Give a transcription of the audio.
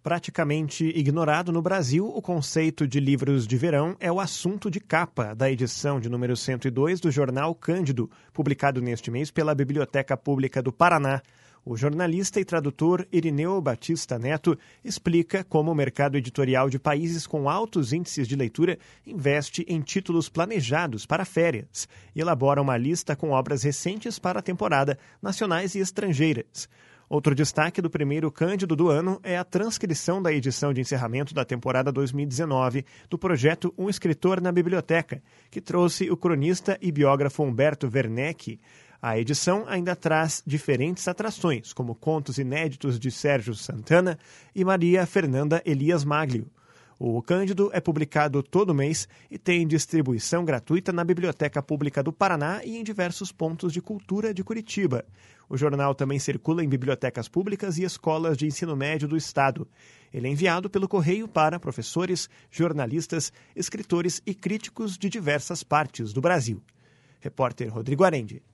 Praticamente ignorado no Brasil, o conceito de livros de verão é o assunto de capa da edição de número 102 do jornal Cândido, publicado neste mês pela Biblioteca Pública do Paraná. O jornalista e tradutor Irineu Batista Neto explica como o mercado editorial de países com altos índices de leitura investe em títulos planejados para férias e elabora uma lista com obras recentes para a temporada, nacionais e estrangeiras. Outro destaque do primeiro Cândido do ano é a transcrição da edição de encerramento da temporada 2019 do projeto Um Escritor na Biblioteca, que trouxe o cronista e biógrafo Humberto Werneck. A edição ainda traz diferentes atrações, como contos inéditos de Sérgio Santana e Maria Fernanda Elias Maglio. O Cândido é publicado todo mês e tem distribuição gratuita na Biblioteca Pública do Paraná e em diversos pontos de cultura de Curitiba. O jornal também circula em bibliotecas públicas e escolas de ensino médio do estado. Ele é enviado pelo correio para professores, jornalistas, escritores e críticos de diversas partes do Brasil. Repórter Rodrigo Arendi.